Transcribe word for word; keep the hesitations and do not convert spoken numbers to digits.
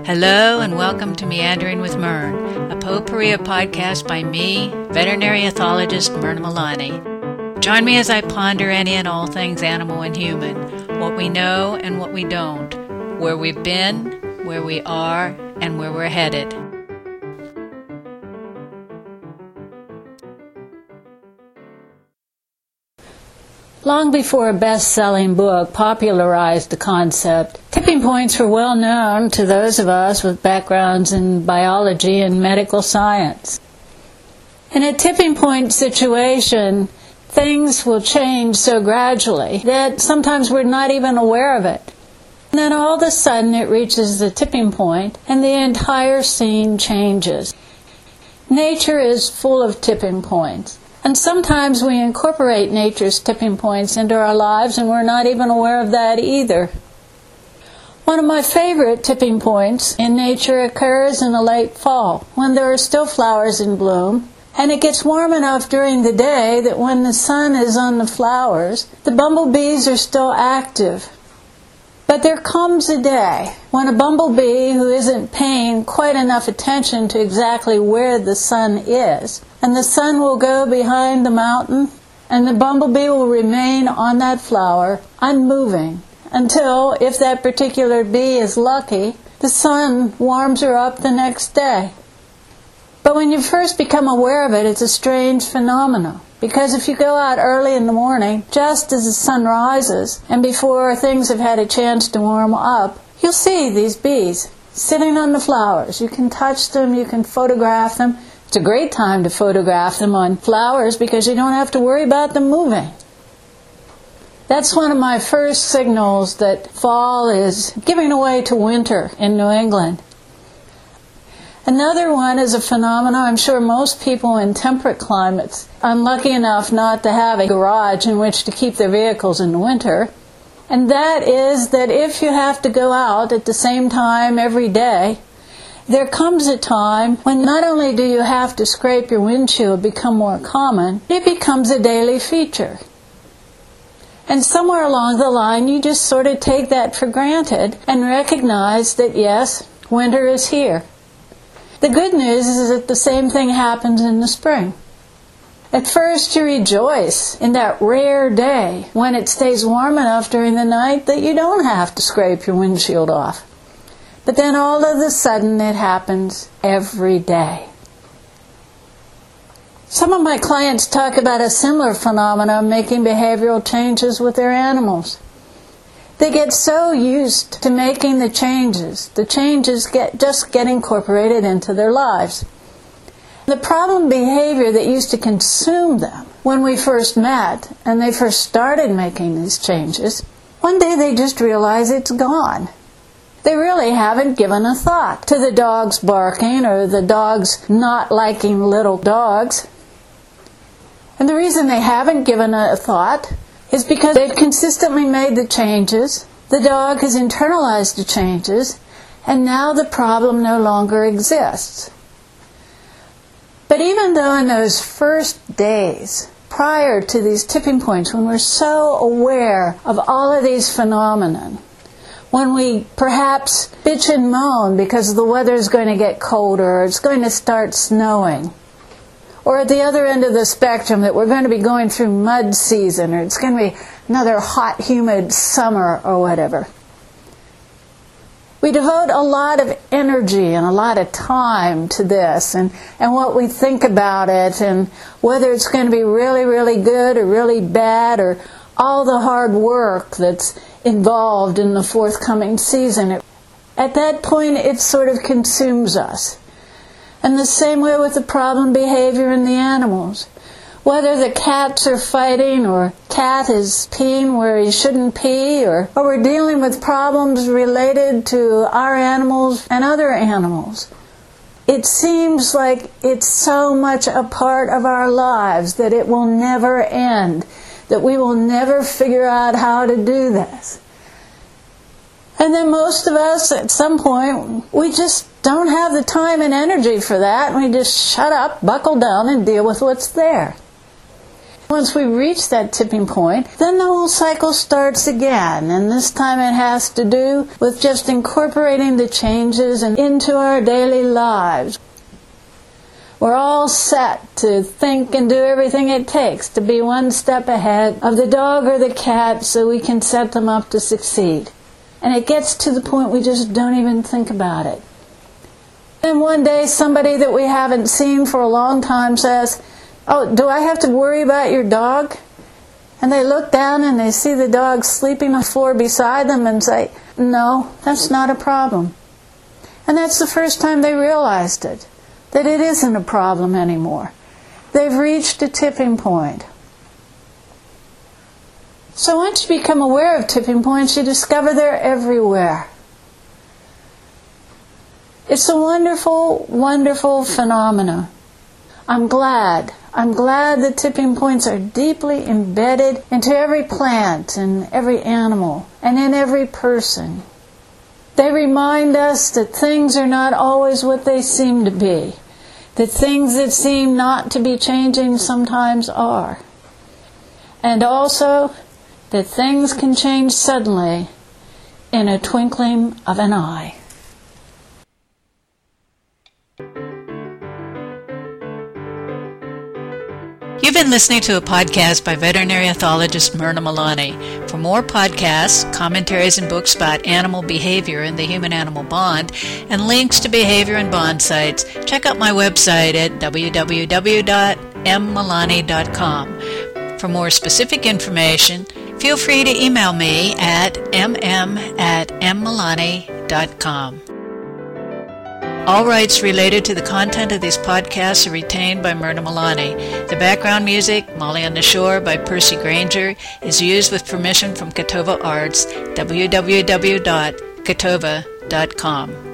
Hello and welcome to Meandering with Myrn, a potpourri of podcast by me, veterinary ethologist Myrna Milani. Join me as I ponder any and all things animal and human, what we know and what we don't, where we've been, where we are, and where we're headed. Long before a best-selling book popularized the concept, tipping points were well known to those of us with backgrounds in biology and medical science. In a tipping point situation, things will change so gradually that sometimes we're not even aware of it. And then all of a sudden it reaches the tipping point and the entire scene changes. Nature is full of tipping points. And sometimes we incorporate nature's tipping points into our lives and we're not even aware of that either. One of my favorite tipping points in nature occurs in the late fall, when there are still flowers in bloom, and it gets warm enough during the day that when the sun is on the flowers, the bumblebees are still active. But there comes a day when a bumblebee who isn't paying quite enough attention to exactly where the sun is, and the sun will go behind the mountain, and the bumblebee will remain on that flower, unmoving, until, if that particular bee is lucky, the sun warms her up the next day. But when you first become aware of it, it's a strange phenomenon. Because if you go out early in the morning, just as the sun rises, and before things have had a chance to warm up, you'll see these bees sitting on the flowers. You can touch them, you can photograph them. It's a great time to photograph them on flowers because you don't have to worry about them moving. That's one of my first signals that fall is giving away to winter in New England. Another one is a phenomenon I'm sure most people in temperate climates are lucky enough not to have a garage in which to keep their vehicles in the winter. And that is that if you have to go out at the same time every day, there comes a time when not only do you have to scrape your windshield become more common, it becomes a daily feature. And somewhere along the line you just sort of take that for granted and recognize that yes, winter is here. The good news is that the same thing happens in the spring. At first you rejoice in that rare day when it stays warm enough during the night that you don't have to scrape your windshield off. But then all of a sudden it happens every day. Some of my clients talk about a similar phenomenon making behavioral changes with their animals. They get so used to making the changes. The changes get just get incorporated into their lives. The problem behavior that used to consume them when we first met and they first started making these changes, one day they just realize it's gone. They really haven't given a thought to the dogs barking or the dogs not liking little dogs. And the reason they haven't given a thought is because they've consistently made the changes, the dog has internalized the changes, and now the problem no longer exists. But even though in those first days, prior to these tipping points, when we're so aware of all of these phenomena, when we perhaps bitch and moan because the weather's going to get colder or it's going to start snowing, or at the other end of the spectrum that we're going to be going through mud season, or it's going to be another hot, humid summer or whatever. We devote a lot of energy and a lot of time to this and, and what we think about it and whether it's going to be really, really good or really bad or all the hard work that's involved in the forthcoming season. At that point, it sort of consumes us. And the same way with the problem behavior in the animals. Whether the cats are fighting or cat is peeing where he shouldn't pee or, or we're dealing with problems related to our animals and other animals. It seems like it's so much a part of our lives that it will never end, that we will never figure out how to do this. And then most of us, at some point, we just don't have the time and energy for that. We just shut up, buckle down, and deal with what's there. Once we reach that tipping point, then the whole cycle starts again, and this time it has to do with just incorporating the changes into our daily lives. We're all set to think and do everything it takes to be one step ahead of the dog or the cat so we can set them up to succeed. And it gets to the point we just don't even think about it. Then one day somebody that we haven't seen for a long time says, "Oh, do I have to worry about your dog?" And they look down and they see the dog sleeping on the floor beside them and say, "No, that's not a problem." And that's the first time they realized it, that it isn't a problem anymore. They've reached a tipping point. So once you become aware of tipping points, you discover they're everywhere. It's a wonderful, wonderful phenomena. I'm glad. I'm glad that tipping points are deeply embedded into every plant and every animal and in every person. They remind us that things are not always what they seem to be, that things that seem not to be changing sometimes are, and also that things can change suddenly in a twinkling of an eye. You've been listening to a podcast by veterinary ethologist Myrna Malani. For more podcasts, commentaries, and books about animal behavior and the human-animal bond, and links to behavior and bond sites, check out my website at w w w dot m malani dot com. For more specific information, feel free to email me at m m at m malani dot com. All rights related to the content of these podcasts are retained by Myrna Malani. The background music, Molly on the Shore by Percy Granger, is used with permission from Catova Arts, w w w dot catova dot com.